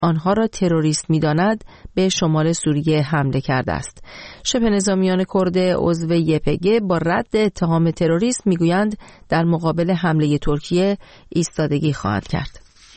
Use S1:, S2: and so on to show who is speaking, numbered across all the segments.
S1: آنها را تروریست می‌داند به شمال سوریه حمله کرده است. شبه نظامیان کرد عضو یپگ با رد اتهام تروریسم می‌گویند در مقابل حمله ترکیه ایستادگی خواهند کرد.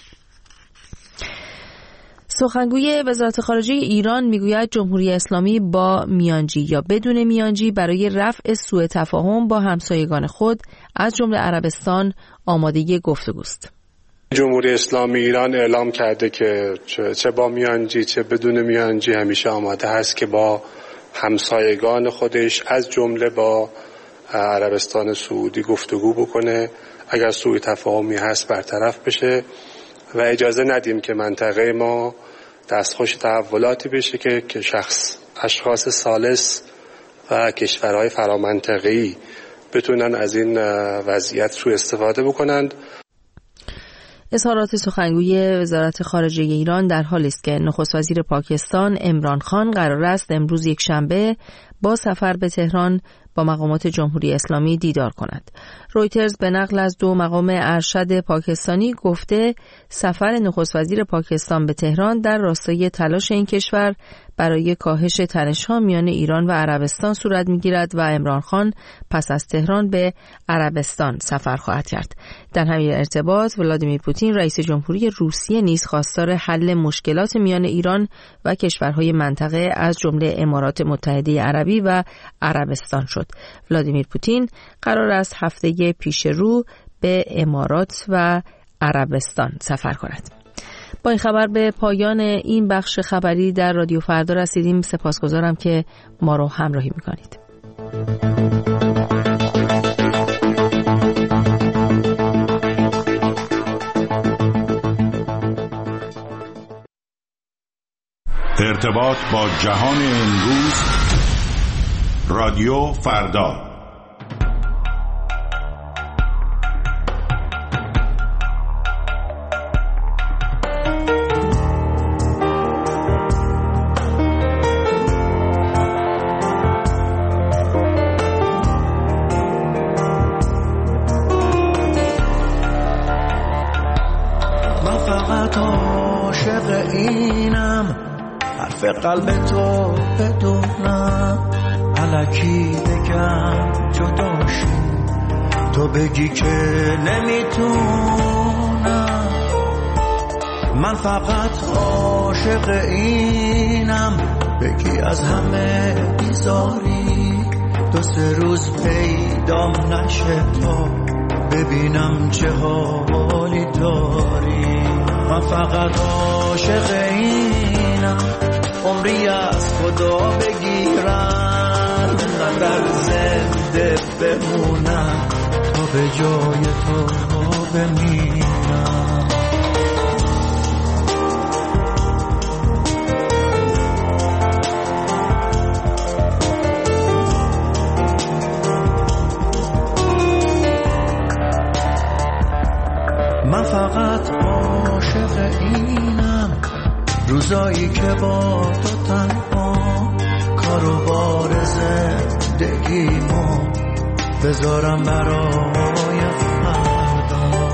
S1: سخنگوی وزارت خارجه ایران میگوید جمهوری اسلامی با میانجی یا بدون میانجی برای رفع سوء تفاهم با همسایگان خود از جمله عربستان آمادگی گفتگوست.
S2: جمهوری اسلامی ایران اعلام کرده که چه با میانجی چه بدون میانجی همیشه آماده هست که با همسایگان خودش از جمله با عربستان سعودی گفتگو بکنه، اگر سوء تفاهمی هست برطرف بشه و اجازه ندیم که منطقه ما دستخوش تحولاتی بشه که اشخاص ثالث و کشورهای فرامنطقه‌ای بتونن از این وضعیت سوء استفاده بکنند.
S1: اظهارات سخنگوی وزارت خارجه ایران در حالی است که نخست وزیر پاکستان عمران خان قرار است امروز یکشنبه با سفر به تهران با مقامات جمهوری اسلامی دیدار کند. رویترز به نقل از 2 مقام ارشد پاکستانی گفته سفر نخست وزیر پاکستان به تهران در راستای تلاش این کشور برای کاهش تنش‌ها میان ایران و عربستان صورت می‌گیرد و عمران خان پس از تهران به عربستان سفر خواهد کرد. در همین ارتباط ولادیمیر پوتین رئیس جمهوری روسیه نیز خواستار حل مشکلات میان ایران و کشورهای منطقه از جمله امارات متحده عربی و عربستان شد. ولادیمیر پوتین قرار است هفته پیش رو به امارات و عربستان سفر کند. با این خبر به پایان این بخش خبری در رادیو فردا رسیدیم. سپاسگزارم که ما رو همراهی میکنید.
S3: ارتباط با جهان امروز، رادیو فردا.
S4: قلب تو بدونم الکی بگم جداشی تو بگی که نمیتونم من فقط عاشق اینم بگی از همه بیزاری 2-3 روز پیدام نشه تا ببینم چه حالی داری من فقط عاشق اینم عمری از خدا بگیرم قدر زنده بمونم تا به جای تو بمیرم من فقط عاشق اینم روزایی که با تو تنها کارو بار زندگیمو بذارم برای فردا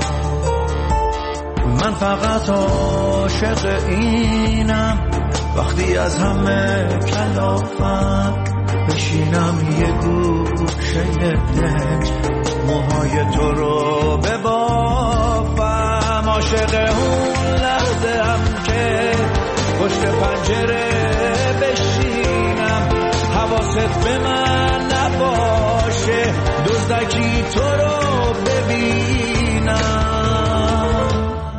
S4: من فقط عاشق اینم وقتی از همه کلافم بشینم یه گوشه دنج موهای تو رو ببافم عاشق اون لحظه هم که پشت پنجره بشینم حواست به من نباشه دزدکی تو رو ببینم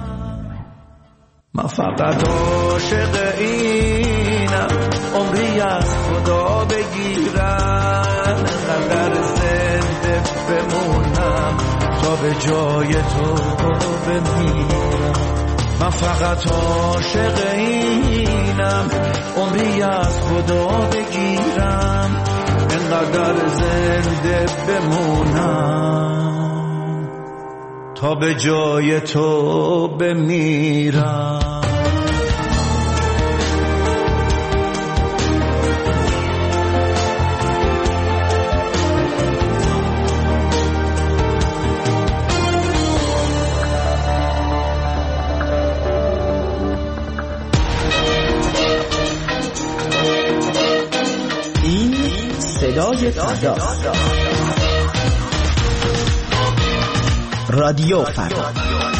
S4: من فقط عاشق اینم عمری از خدا بگیرم قدر زنده بمونم تا به جای تو بمیرم من فقط عاشق اینم عمری از خدا بگیرم انقدر زنده بمونم تا به جای تو بمیرم
S5: صدای فردا. رادیو فردا.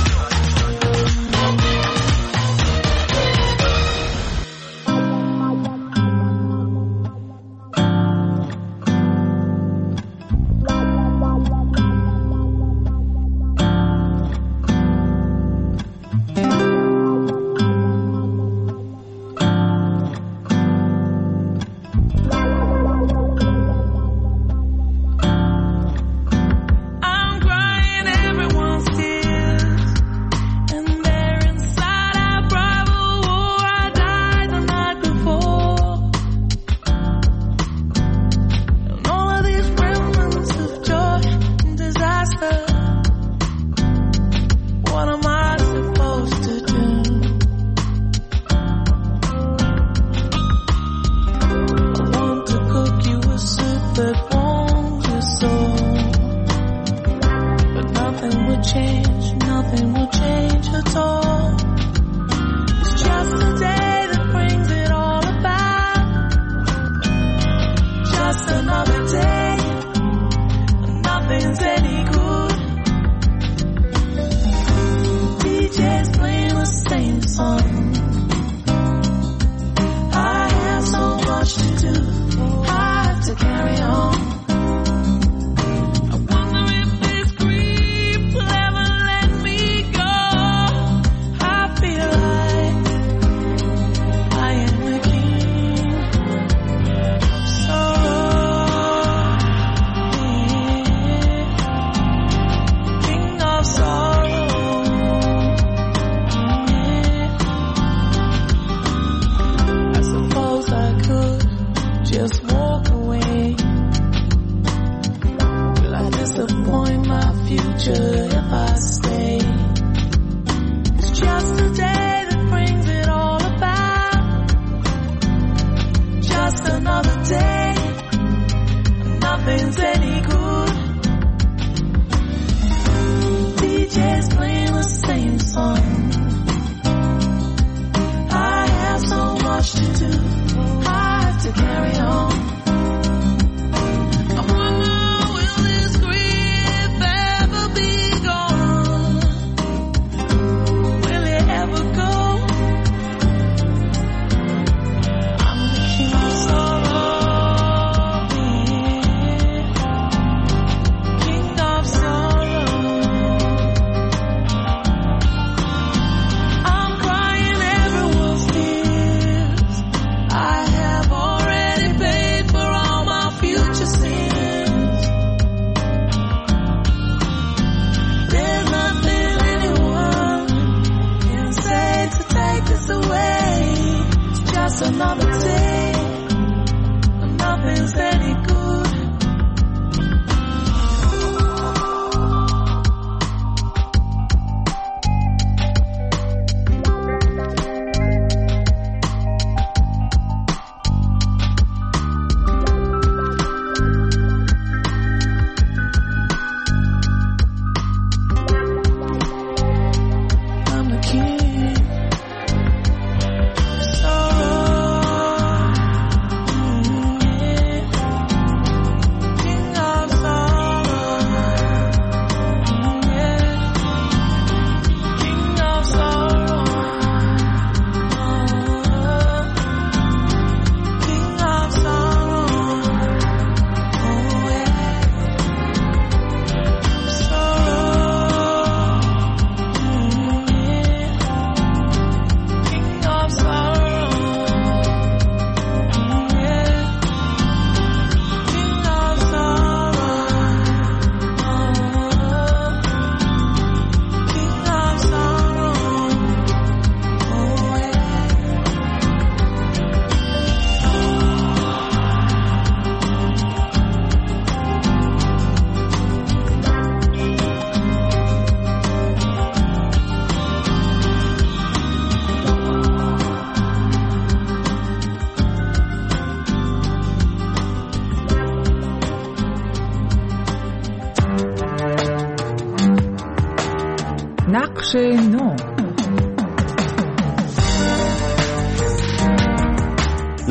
S6: نقش نو.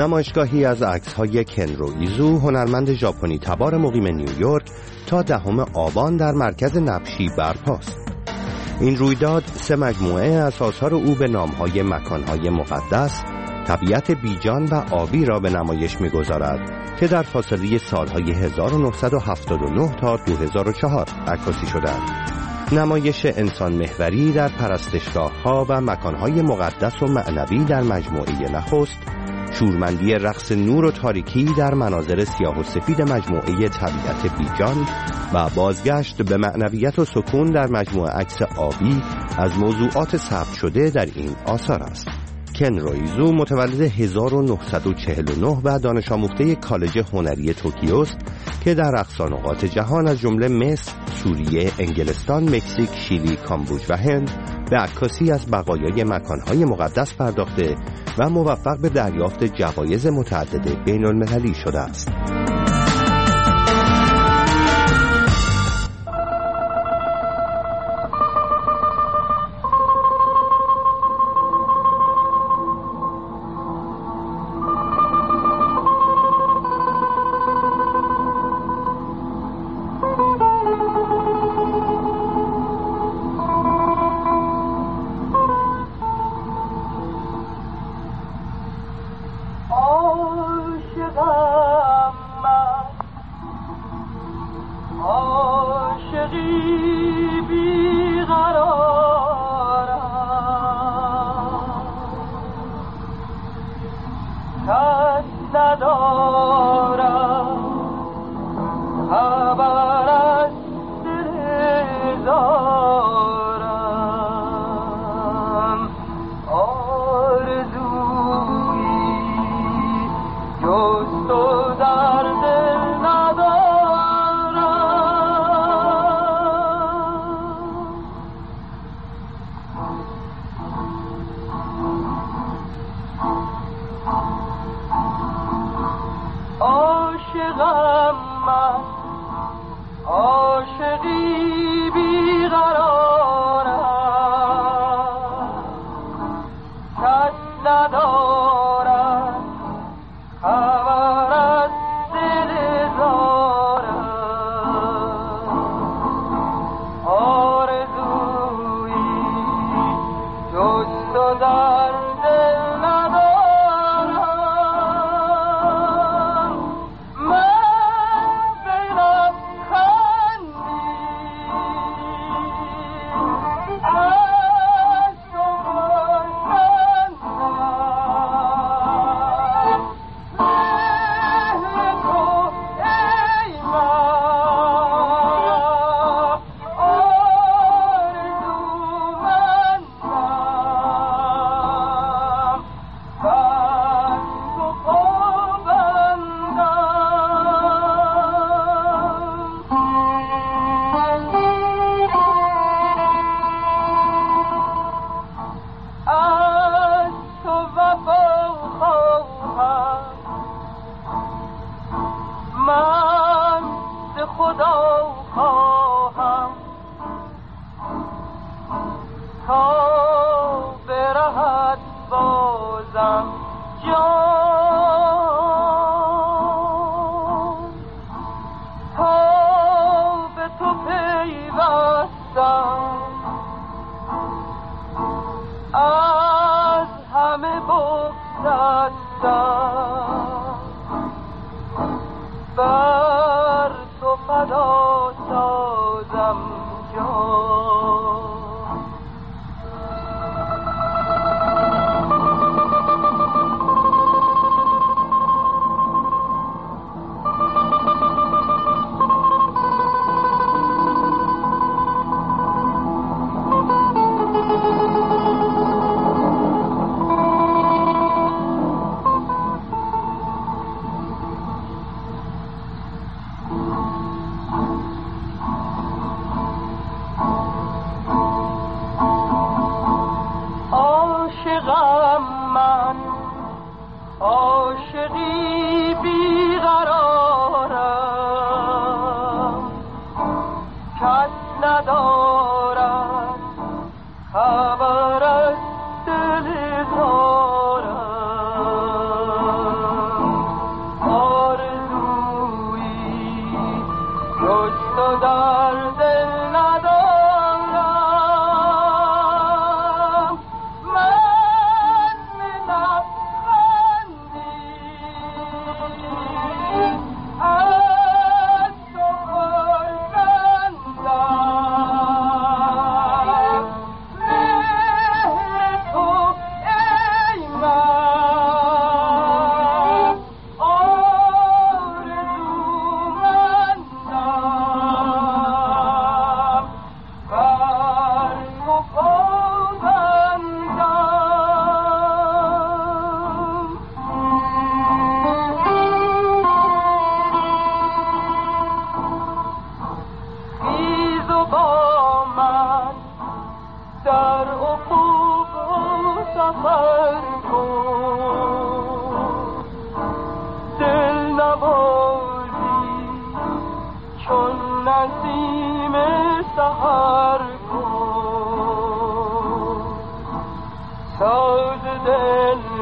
S5: نمایشگاهی از عکس‌های کنرو ایزو، هنرمند ژاپنی تبار مقیم نیویورک، تا 10 آبان در مرکز نبشی برپاست. این رویداد 3 مجموعه از آثار او به نام‌های مکان‌های مقدس، طبیعت بیجان و آبی را به نمایش می‌گذارد که در فاصله سال‌های 1979 تا 2004 عکاسی شدند. نمایش انسان محوری در پرستشگاه‌ها و مکان‌های مقدس و معنوی در مجموعه نخست، شورمندی رقص نور و تاریکی در مناظر سیاه و سفید مجموعه طبیعت بیجان و بازگشت به معنویت و سکون در مجموعه عکس آبی از موضوعات ثبت شده در این آثار است. کنرو ایزو متولد 1949 و دانش آموخته کالج هنری توکیو است که در اقصا نقاط جهان از جمله مصر، سوریه، انگلستان، مکزیک، شیلی، کامبوج و هند به عکاسی از بقایای مکان‌های مقدس پرداخته و موفق به دریافت جوایز متعدد بین‌المللی شده است.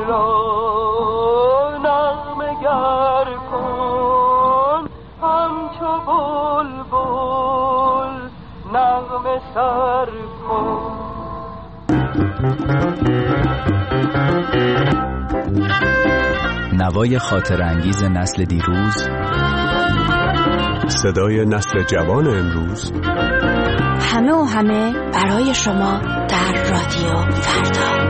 S6: را نغمه گر کن، همچو بلبل نغمه سر کن.
S7: نوای خاطر انگیز نسل دیروز،
S8: صدای نسل جوان امروز،
S9: همه و همه برای شما در رادیو فردا.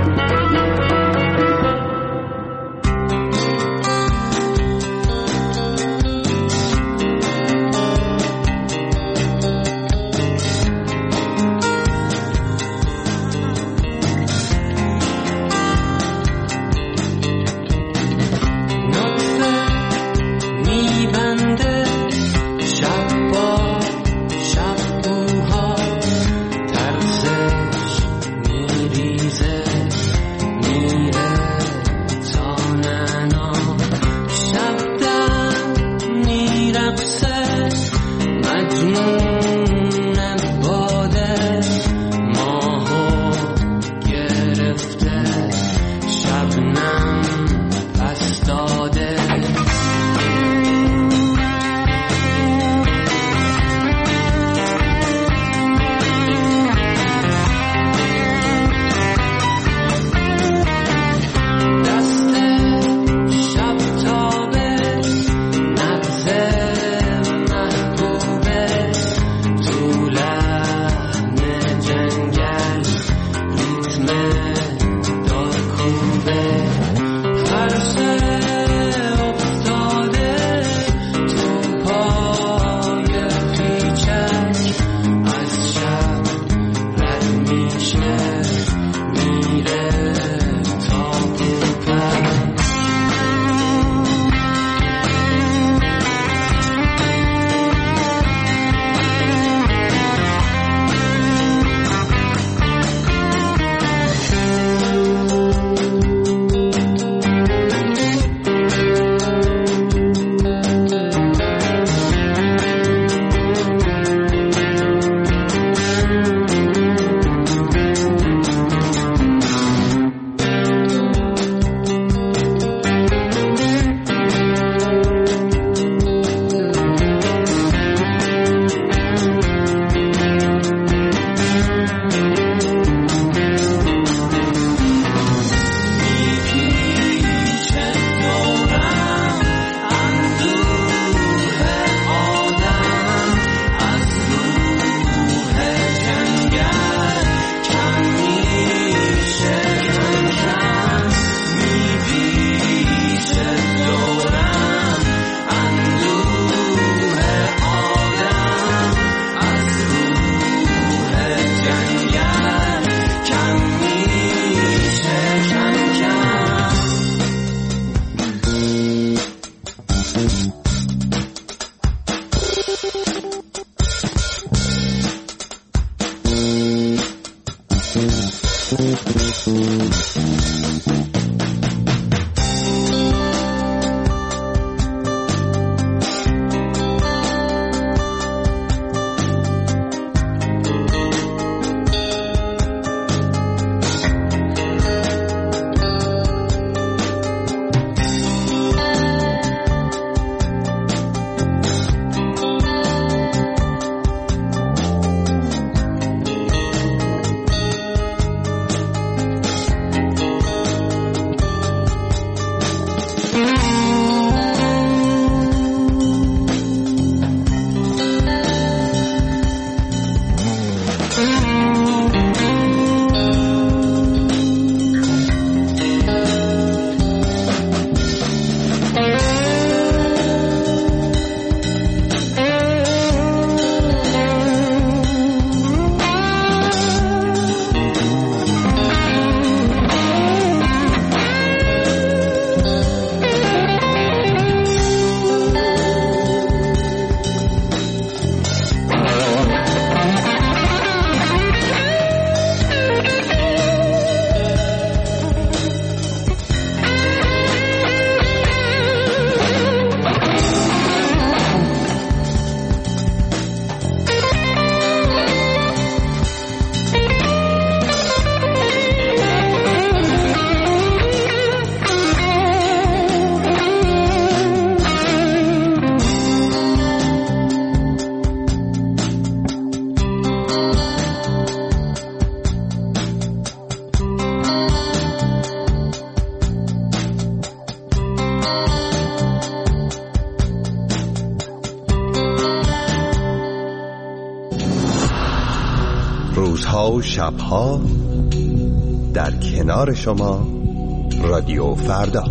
S5: روزها و شبها در کنار شما رادیو فردا.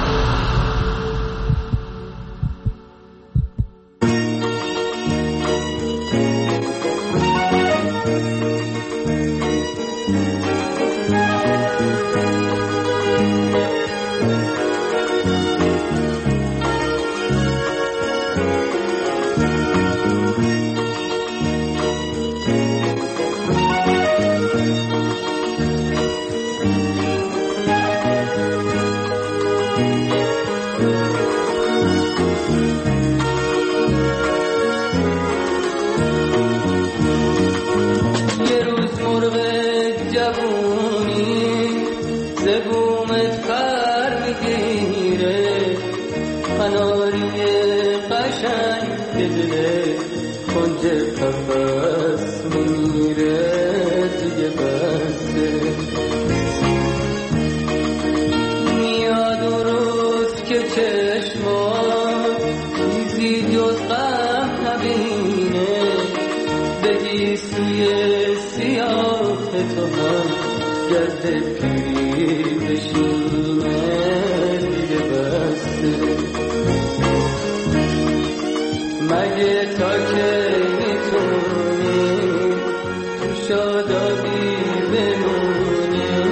S6: مگه تا که میتونی تو شادابی بمونی،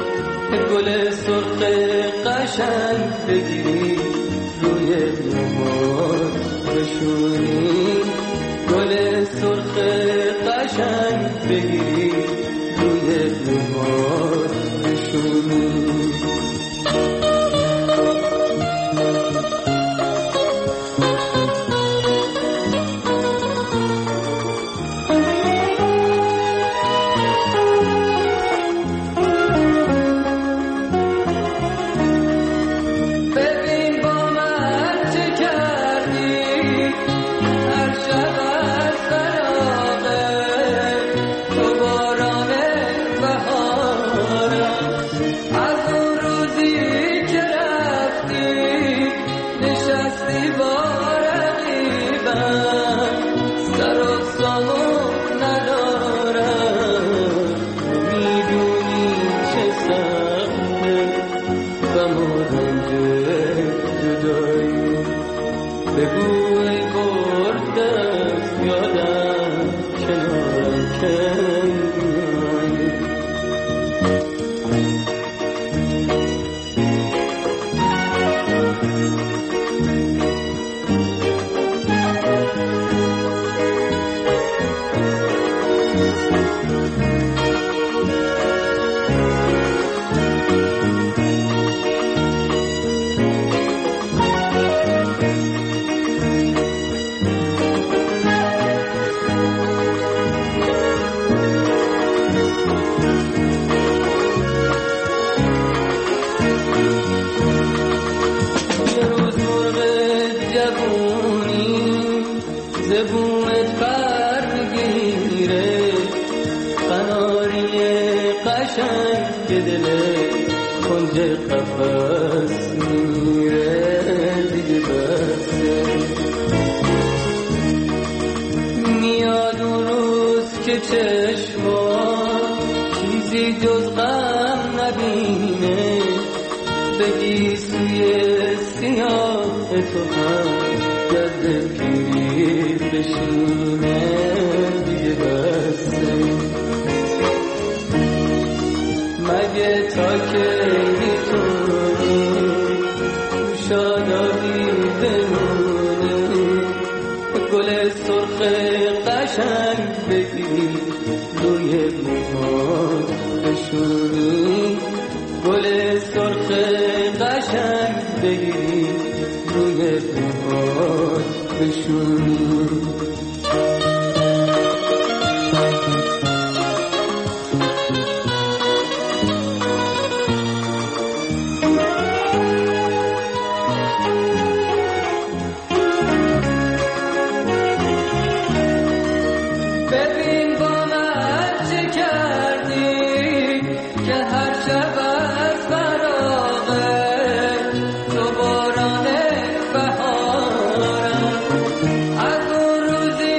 S6: گل سرخ قشنگ بگیری روی موهات بشونی، گل سرخ قشنگ بگیری روی موهات بشونی. از اون روزی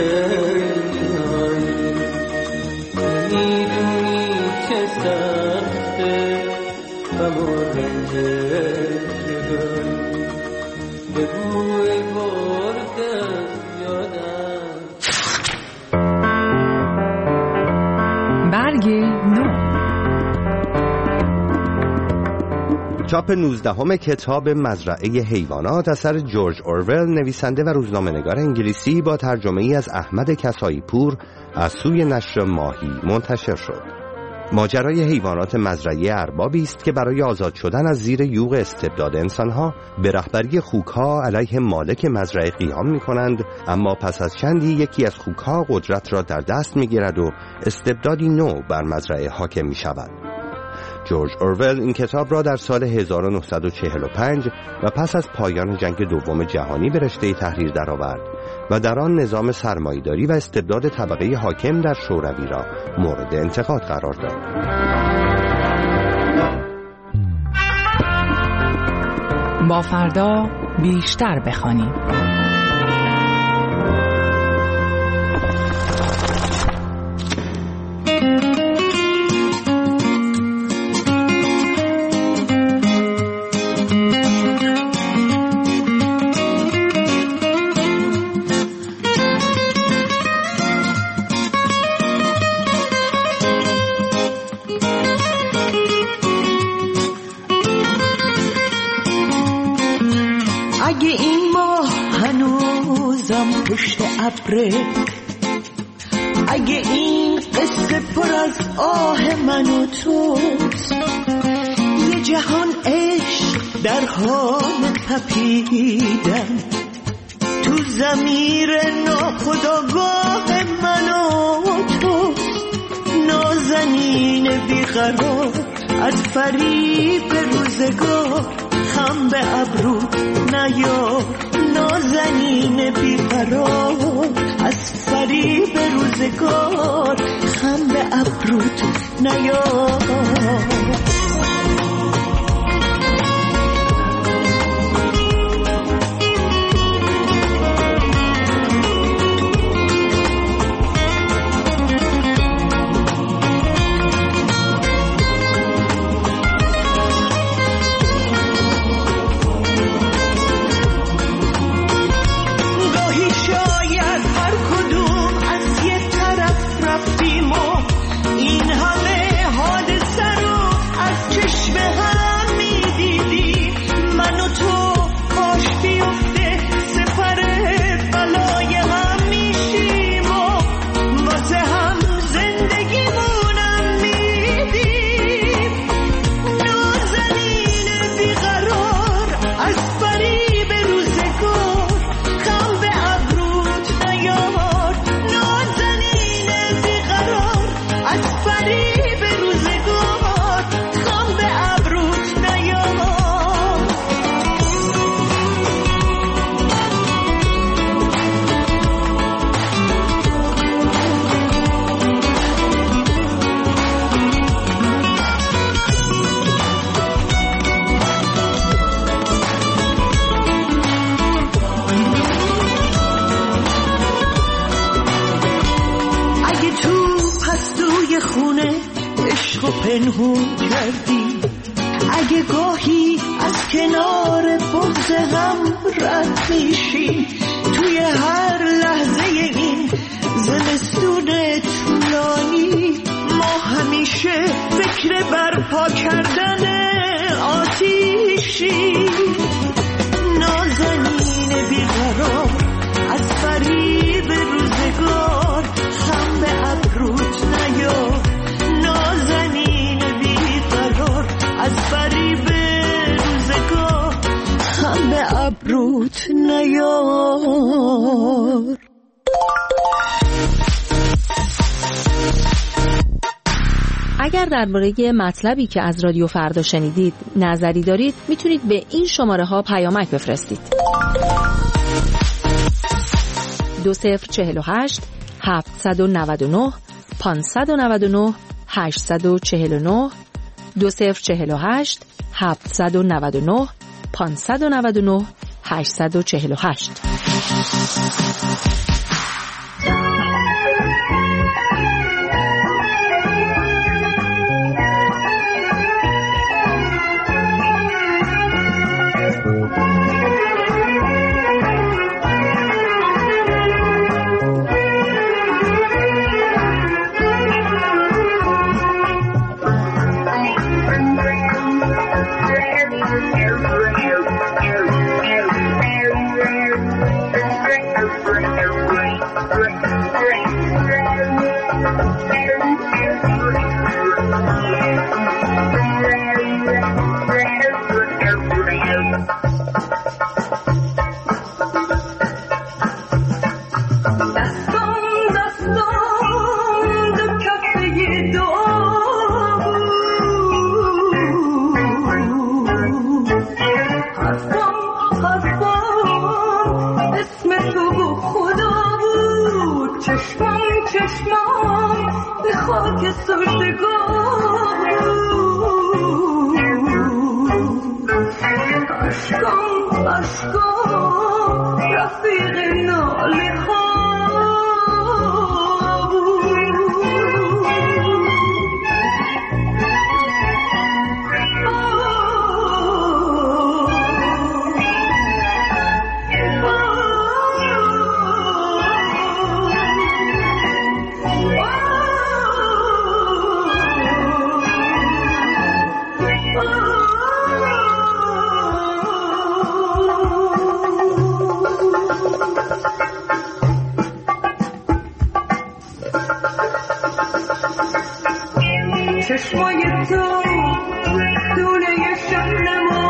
S6: پنهانی میدونی چه سخته غم و رنج جدایی به بوی بردن یادم
S10: برگ نو.
S5: چاپ 19 کتاب مزرعه حیوانات اثر جورج اورول، نویسنده و روزنامه‌نگار انگلیسی، با ترجمه ای از احمد کسایی پور از سوی نشر ماهی منتشر شد. ماجرای حیوانات مزرعه اربابی است که برای آزاد شدن از زیر یوغ استبداد انسانها به رهبری خوک‌ها علیه مالک مزرعه قیام می‌کنند، اما پس از چندی یکی از خوک‌ها قدرت را در دست می‌گیرد و استبدادی نو بر مزرعه حاکم می‌شود. جورج اورول این کتاب را در سال 1945 و پس از پایان جنگ دوم جهانی به رشته تحریر درآورد و در آن نظام سرمایه‌داری و استبداد طبقه حاکم در شوروی را مورد انتقاد قرار داد.
S10: با فردا بیشتر بخوانیم.
S4: اگه این ماه هنوزم پشت ابره، اگه این قصه پر از آه من و توست، یه جهان عشق در حال تپیدن تو ضمیر ناخودآگاه من و توست، نازنین بیقرار از فریب روزگار، خم به ابرو نیار، نازنین بیقرار از فریب روزگار، خم به ابروت نیار. پنهون کردی، اگه گاهی از کنار بغض هم رد میشی، توی هر لحظه این زمستون طولانی ما همیشه فکر برپا کردن آتیشی، نازنین بیقرار از فریب روزگار، خم به ابروت نیار، نازنین بیقرار از فریب روزگار، خم به ابروت نیار.
S1: اگر درباره مطلبی که از رادیو فردا شنیدید نظری دارید، میتونید به این شماره ها پیامک بفرستید. 2048 799 599 849 2048 799 599 848.
S4: چشمام به خاک سجدگاه عشقام رفیق ناله چشمای تو دونه شبنما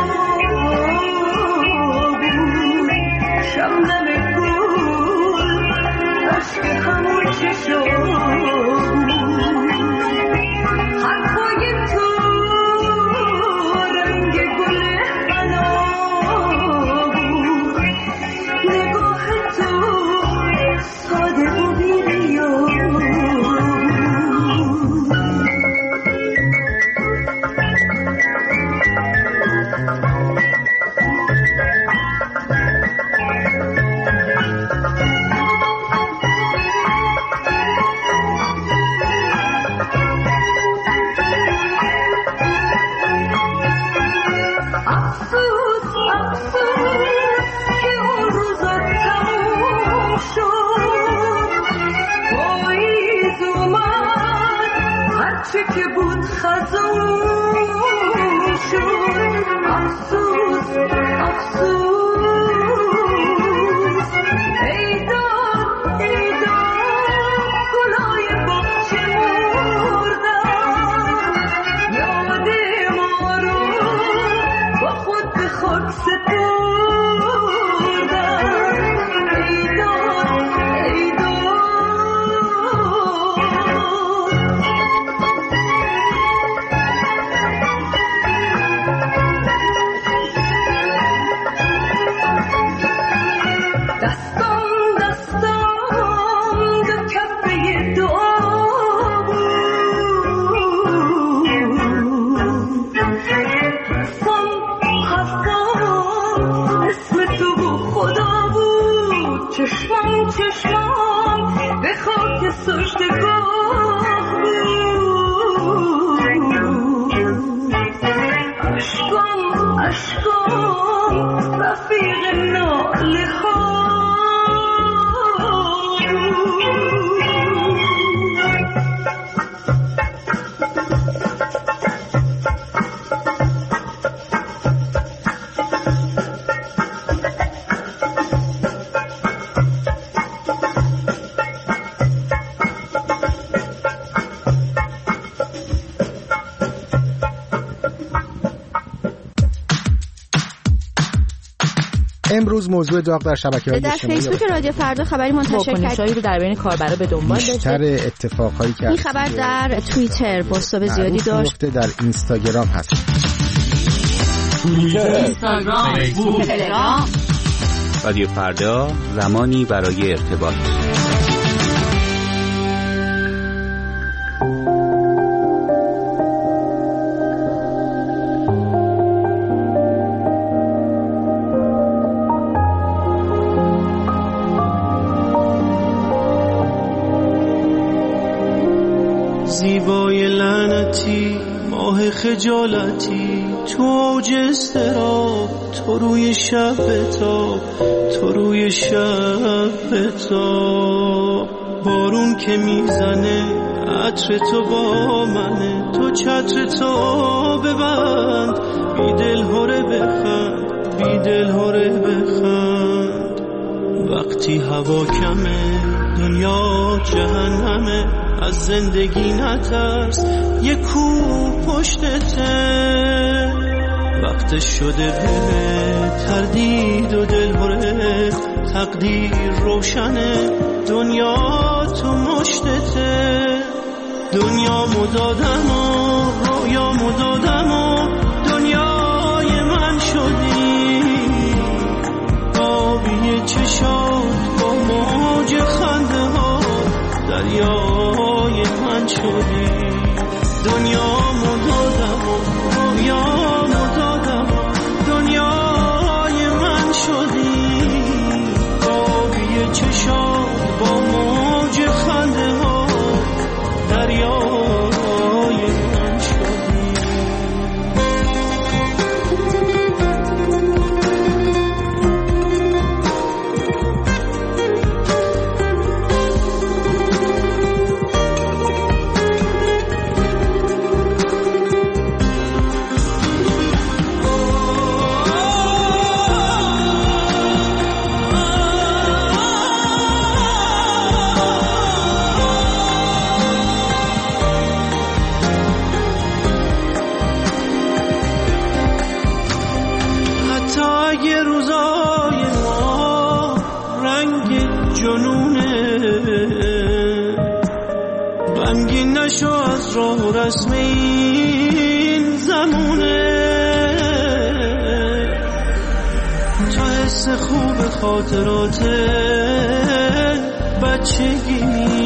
S4: بود شبنم گل عشق همون چشم حرفای تو رنگ گل حنا بود نگاه تو ساده و بی‌ریان که بود خزون شد افسوس افسوس ای داد گلای باغچه مردن یاد ما رو با خود به خاک سپردن ای داد چشمام به خاک سجدگاه بود عشقام رفیق ناله ها
S11: امروز موضوع داغ در شبکه‌های اجتماعی
S9: در فیسبوک رادیو فردا خبری منتشر کرد
S1: رو در بین کاربرا به دنبال داشته.
S11: بیشتر اتفاقایی که
S9: این خبر در توییتر پست‌های زیادی داشت.
S11: در اینستاگرام هست.
S12: اینستاگرام، فیسبوک، تلگرام.
S7: رادیو فردا زمانی برای ارتباط.
S6: زیبای لعنتی ماه خجالتی تو اوج اضطراب تو روی شب بتاب تو روی شب بتاب بارون که میزنه عطر تو با منه تو چتر تو ببند بی دل هره بخند بی دل هره بخند وقتی هوا کمه دنیا جهنمه از زندگی نترس یه کوه پشتته وقت شده به تردید و دلهره تقدیر روشنه دنیا تو مشتته دنیا مدادم و رویا مدادم و دنیای من شدی آبی چشات با موج خنده ها دریای من شدی. دنیامو دادم و رویامو دادم و دنیای من شدی. آبی چشات با موج خنده ها دریای من شدی. رسم این زمونه تو حس خوب خاطرات بچگی،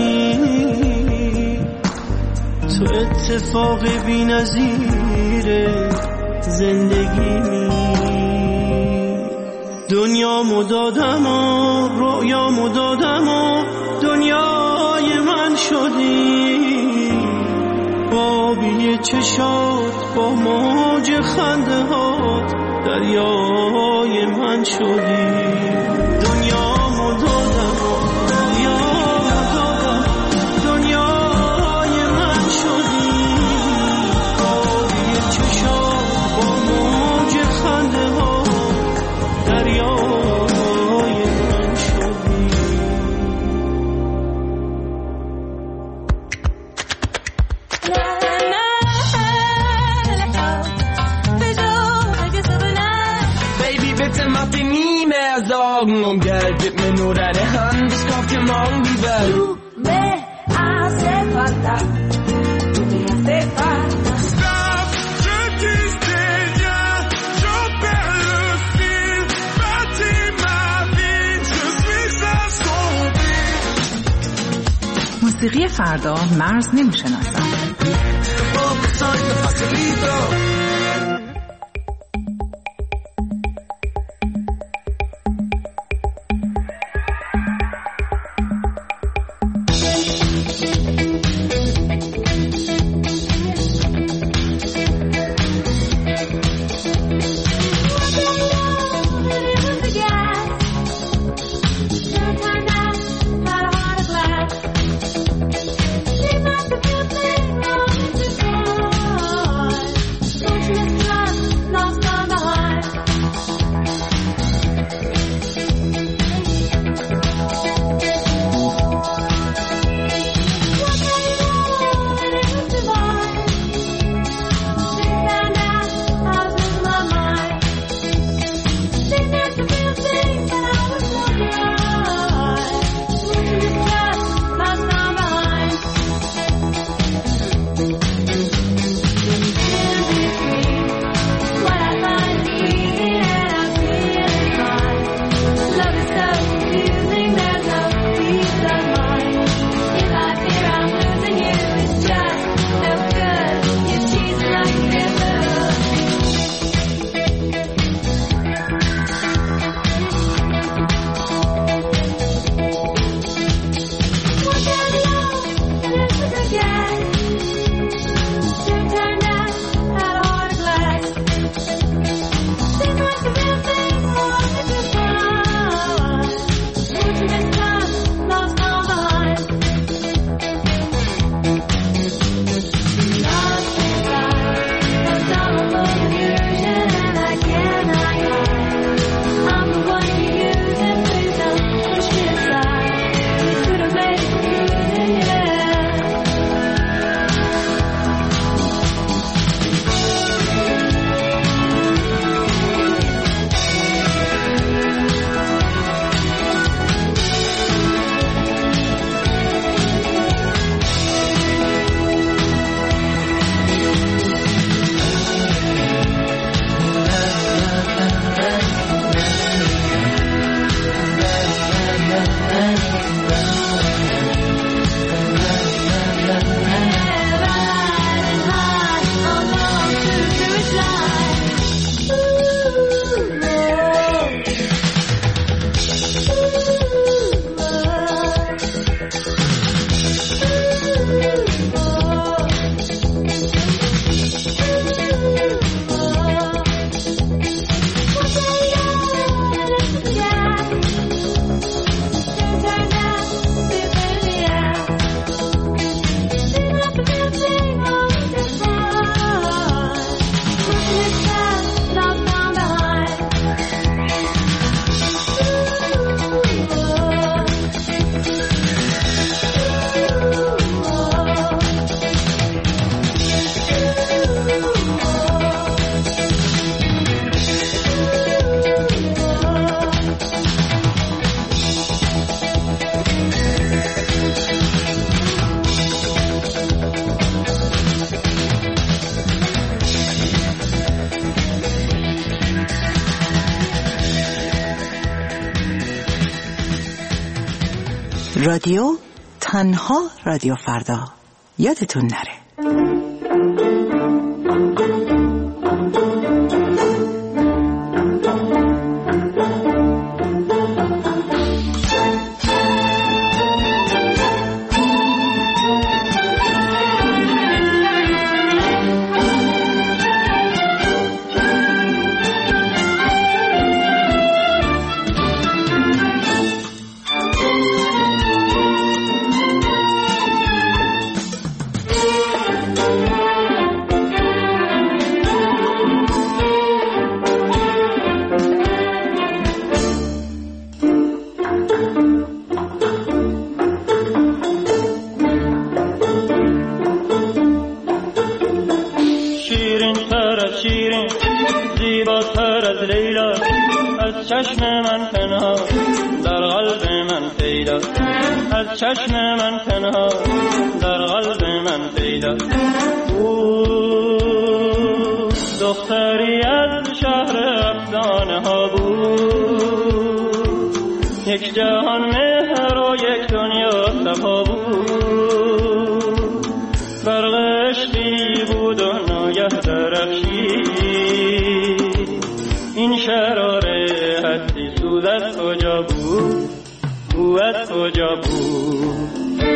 S6: تو اتفاق بی نظیر زندگی. دنیامو دادم و رویامو دادم و دنیای من شدی. آبی چشات با موج خنده هات دریای من شدی. دنیامو دادم و رویامو دادم دنیای من شدی. آبی چشات با موج خنده هات دریای من شدی.
S13: Morgen Geld, gib mir nur deine Hand, ich kauf dir morgen die Welt.
S4: Du me hace falta, tu me hace falta.
S14: Stop, je disais rien, j'en perds le fil, bâtis ma vie, je suis assombri.
S10: موسیقی فردا مرز نمیشناسد. رادیو، تنها رادیو فردا. یادتون نره.
S6: چشم من تنها در قلب من پیدا، از چشم من تنها در قلب من پیدا. او دختری از شهر افسانه ها بود، یک جهان مهر و یک دنیا صفا بود. برق عشقی بود و ناگه درخشید، این شراره هستی سوز از کجا بود، او از کجا بود.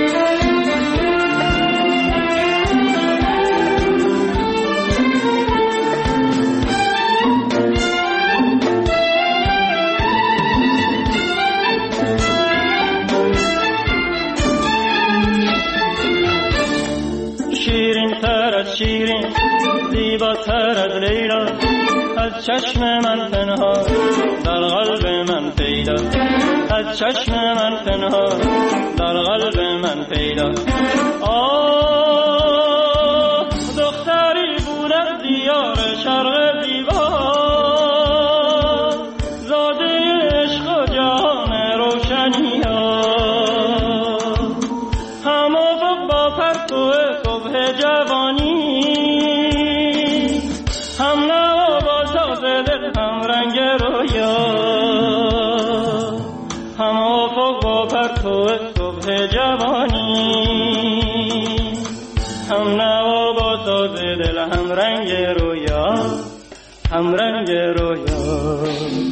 S6: شیرین تر از شیرین، زیباتر از لیلا، از چشم من تنها در قلب من پیدا، از چشم من تنها در قلب من پیدا. آه دختری بود از دیار شرق زیبا، زاده عشق و جهان روشنی ها، هم افق با پرتو صبح جوانی، هم نوا با ساز دل، هم رنگ رویا، هم افق با پرتو صبح جوانی، هم نوا با ساز دل، هم رنگ رویا، هم رنگ رویا.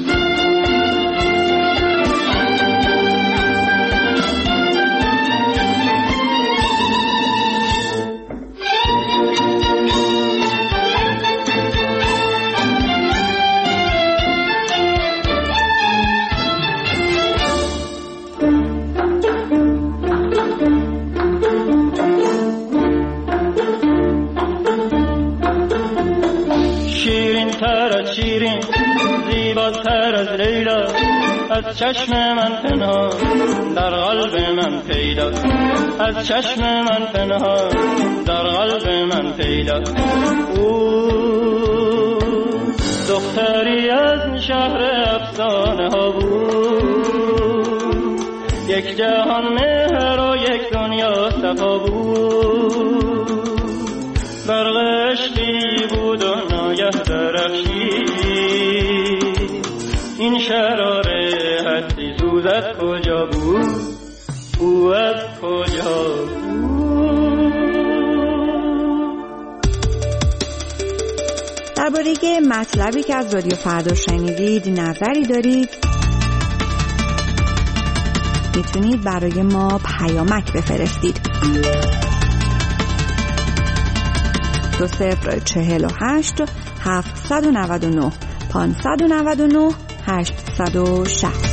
S6: شیرین زیباتر از لیلا، از چشم من تنها در قلب من پیدا، از چشم من تنها در قلب من پیدا. او دختری از شهر افسانه ها بود، یک جهان مهر و یک دنیا صفا بود. برق عشقی بود و ناگه درخشید، این شراره هستی سوز از کجا بود، او از کجا بود.
S15: درباره مطلبی که از رادیو فردا شنیدید نظری دارید، میتونید برای ما پیامک بفرستید. 2048 799 599 860.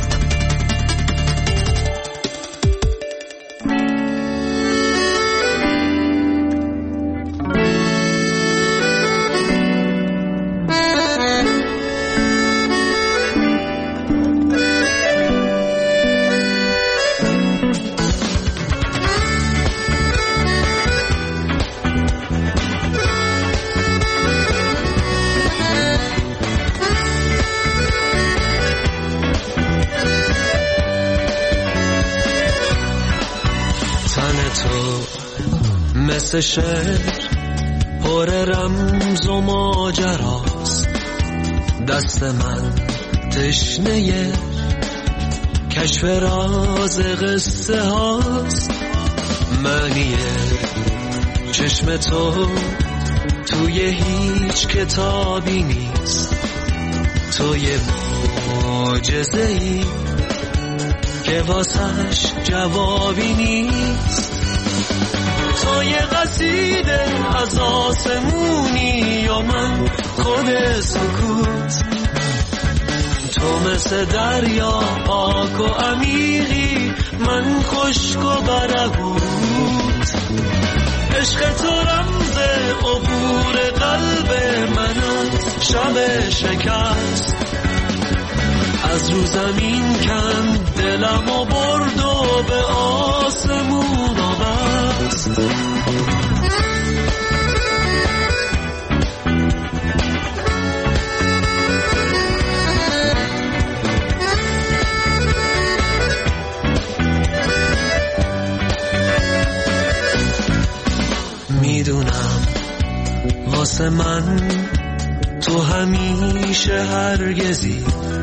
S16: مثل شعر پر رمز و ماجراست، دست من تشنه کشف راز قصه هاست، معنی چشم تو توی هیچ کتابی نیست. تو یه معجزه‌ای که واسش جوابی نیست. تو یه قصیده از آسمونی و من خود سکوت. تو مثل دریا پاک و عمیقی، من خشک و برهوت. عشق تو رمز عبور قلب من از شب شکست. از رو زمین کند دلم و برد و به آسمون آبست. میدونم واسه من تو همیشه هرگزی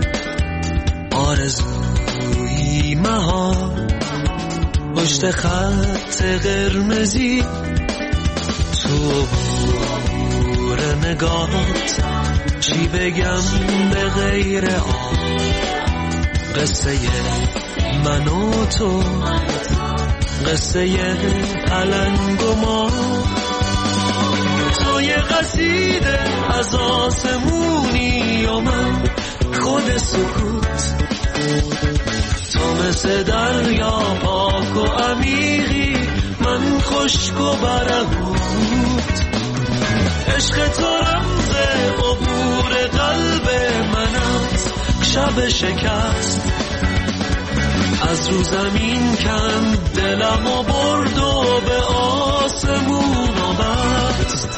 S16: آرزوی مهار پشت خط قرمزی. تو عبور نگات چی بگم به غیر آن قصه من و تو، قصه پلنگ و ما. تو یه قصیده از آسمونی و من خود سکوت. تو مثل دریا پاک و عمیقی، من خشک و برهوت. عشق تو رمز عبور قلب من از شب شکست. از رو زمین کند دلم و برد و به آسمون آبست.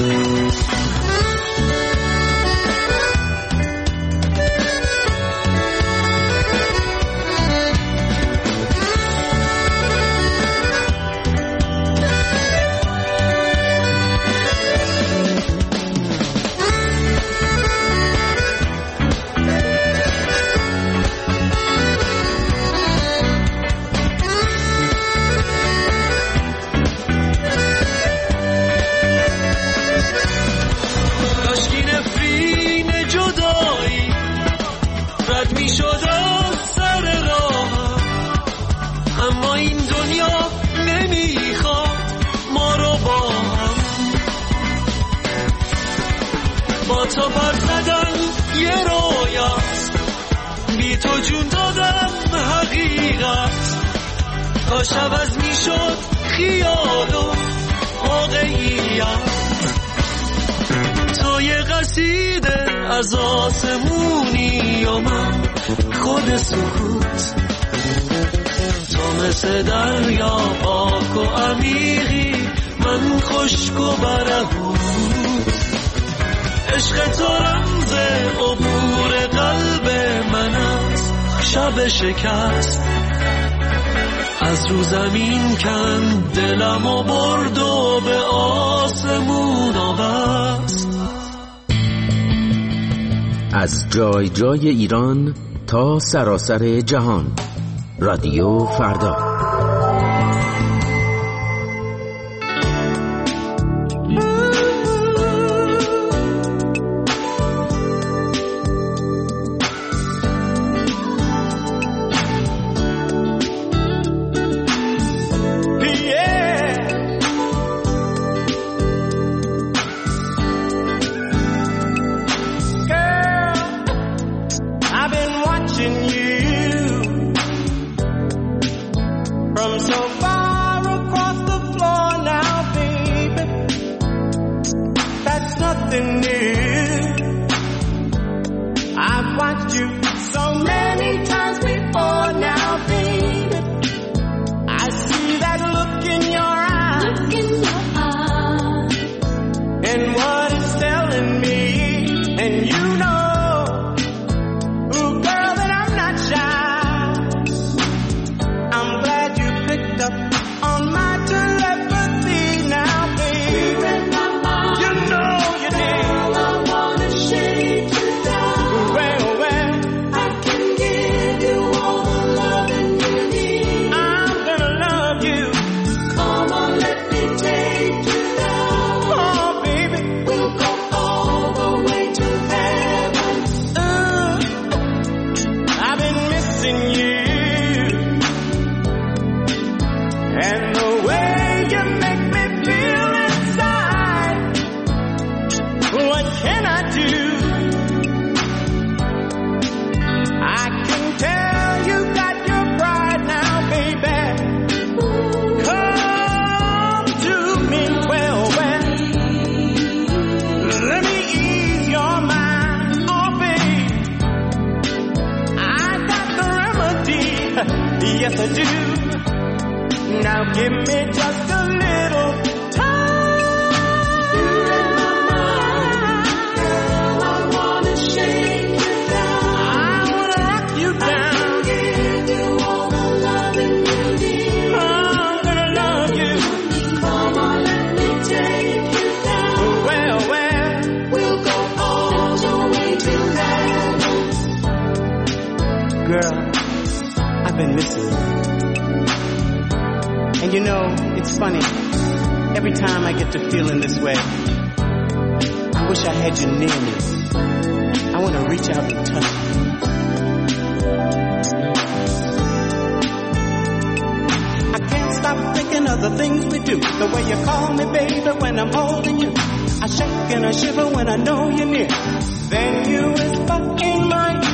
S16: تو پر زدن یه رویاست، بی تو جون دادم حقیقت. کاش عوض می شد خیال و واقعیت. تو یه قصیده از آسمونی و من خود سکوت. تو مثل دریا پاک و عمیقی، من خشک و برهوت. عشق تو رمز عبور قلب من از شب شکست. از رو زمین کند دلم و برد و به آسمون آبست.
S17: از جای جای ایران تا سراسر جهان، رادیو فردا.
S18: It's funny, every time I get to feeling this way, I wish I had you near me. I want to reach out and touch you. I can't stop thinking of the things we do. The way you call me, baby, when I'm holding you. I shake and I shiver when I know you're near. Then you whisper in my